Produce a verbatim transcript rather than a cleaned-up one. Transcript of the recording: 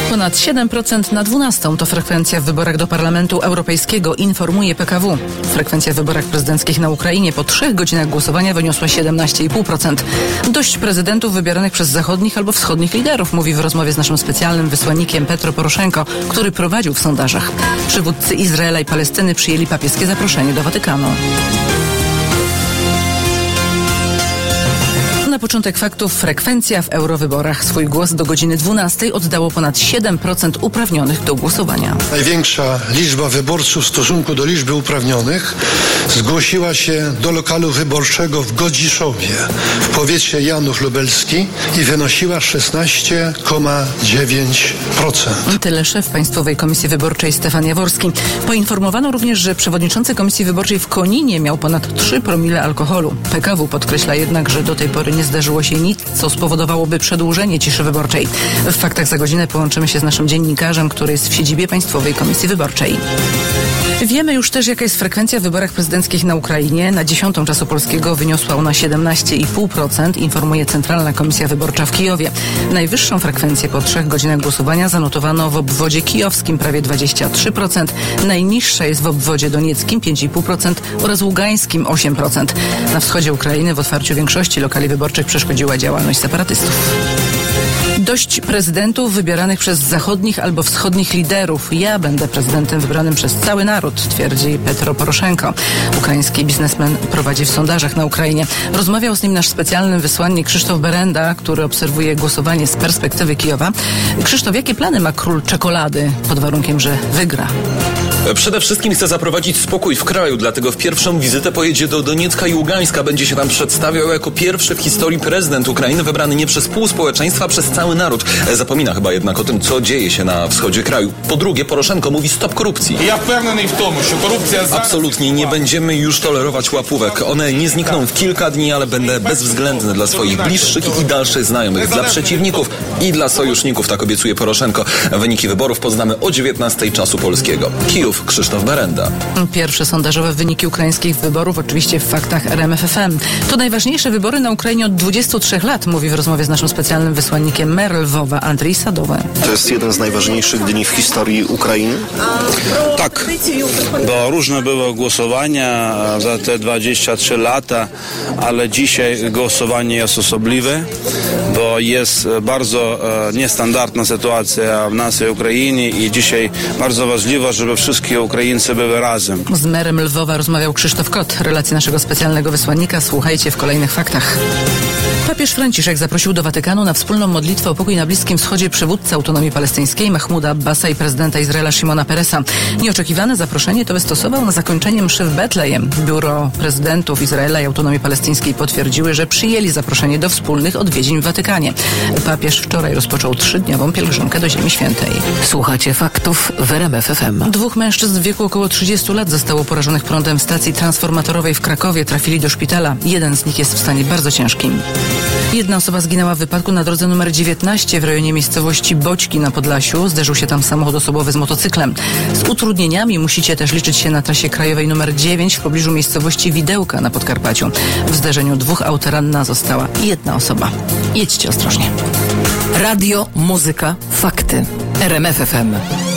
Ponad siedem procent na dwunastą to frekwencja w wyborach do Parlamentu Europejskiego, informuje P K W. Frekwencja w wyborach prezydenckich na Ukrainie po trzech godzinach głosowania wyniosła siedemnaście i pół procent. Dość prezydentów wybieranych przez zachodnich albo wschodnich liderów, mówi w rozmowie z naszym specjalnym wysłannikiem Petro Poroszenko, który prowadził w sondażach. Przywódcy Izraela i Palestyny przyjęli papieskie zaproszenie do Watykanu. Na początek faktów: frekwencja w eurowyborach. Swój głos do godziny dwunastej oddało ponad siedem procent uprawnionych do głosowania. Największa liczba wyborców w stosunku do liczby uprawnionych zgłosiła się do lokalu wyborczego w Godziszowie w powiecie Janów Lubelski i wynosiła szesnaście przecinek dziewięć procent. Tyle szef Państwowej Komisji Wyborczej Stefan Jaworski. Poinformowano również, że przewodniczący Komisji Wyborczej w Koninie miał ponad trzy promile alkoholu. P K W podkreśla jednak, że do tej pory nie zdarzyło się nic, co spowodowałoby przedłużenie ciszy wyborczej. W faktach za godzinę połączymy się z naszym dziennikarzem, który jest w siedzibie Państwowej Komisji Wyborczej. Wiemy już też, jaka jest frekwencja w wyborach prezydenckich na Ukrainie. Na dziesiątą czasu polskiego wyniosła ona siedemnaście i pół procent, informuje Centralna Komisja Wyborcza w Kijowie. Najwyższą frekwencję po trzech godzinach głosowania zanotowano w obwodzie kijowskim, prawie dwadzieścia trzy procent. Najniższa jest w obwodzie donieckim, pięć i pół procent oraz ługańskim, osiem procent. Na wschodzie Ukrainy w otwarciu większości lokali wyborczych przeszkodziła działalność separatystów. Dość prezydentów wybieranych przez zachodnich albo wschodnich liderów. Ja będę prezydentem wybranym przez cały naród, twierdzi Petro Poroszenko. Ukraiński biznesmen prowadzi w sondażach na Ukrainie. Rozmawiał z nim nasz specjalny wysłannik Krzysztof Berenda, który obserwuje głosowanie z perspektywy Kijowa. Krzysztof, jakie plany ma król czekolady pod warunkiem, że wygra? Przede wszystkim chce zaprowadzić spokój w kraju, dlatego w pierwszą wizytę pojedzie do Doniecka i Ługańska. Będzie się tam przedstawiał jako pierwszy w historii prezydent Ukrainy wybrany nie przez pół społeczeństwa, a przez cały naród. Zapomina chyba jednak o tym, co dzieje się na wschodzie kraju. Po drugie, Poroszenko mówi stop korupcji. Ja wpewniony w tym, że korupcja... Absolutnie nie będziemy już tolerować łapówek. One nie znikną w kilka dni, ale będę bezwzględny dla swoich bliższych i dalszych znajomych, dla przeciwników i dla sojuszników, tak obiecuje Poroszenko. Wyniki wyborów poznamy o dziewiętnastej czasu polskiego. Kijów, Krzysztof Berenda. Pierwsze sondażowe wyniki ukraińskich wyborów oczywiście w faktach R M F F M. To najważniejsze wybory na Ukrainie od dwudziestu trzech lat, mówi w rozmowie z naszym specjalnym wysłannikiem mer Lwowa Andrzej Sadowy. To jest jeden z najważniejszych dni w historii Ukrainy? Tak, bo różne były głosowania za te dwadzieścia trzy lata, ale dzisiaj głosowanie jest osobliwe, bo jest bardzo e, niestandardna sytuacja w naszej Ukrainie i dzisiaj bardzo ważliwe, żeby wszystkie Ukraińcy były razem. Z merem Lwowa rozmawiał Krzysztof Kot. Relacje naszego specjalnego wysłannika słuchajcie w kolejnych faktach. Papież Franciszek zaprosił do Watykanu na wspólną modlitwę o pokój na Bliskim Wschodzie przywódcę autonomii palestyńskiej Mahmuda Abbasa i prezydenta Izraela Shimona Peresa. Nieoczekiwane zaproszenie to wystosował na zakończenie mszy w Betlejem. Biuro prezydentów Izraela i autonomii palestyńskiej potwierdziły, że przyjęli zaproszenie do wspólnych odwiedzin w Watykanie. Papież wczoraj rozpoczął trzydniową pielgrzymkę do Ziemi Świętej. Słuchacie faktów w R M F F M. Dwóch mężczyzn w wieku około trzydziestu lat zostało porażonych prądem w stacji transformatorowej w Krakowie. Trafili do szpitala. Jeden z nich jest w stanie bardzo ciężkim. Jedna osoba zginęła w wypadku na drodze numer dziewiętnaście w rejonie miejscowości Boćki na Podlasiu. Zderzył się tam samochód osobowy z motocyklem. Z utrudnieniami musicie też liczyć się na trasie krajowej numer dziewięć w pobliżu miejscowości Widełka na Podkarpaciu. W zderzeniu dwóch aut ranna została jedna osoba. Jedźcie ostrożnie. Radio, muzyka, fakty. R M F F M.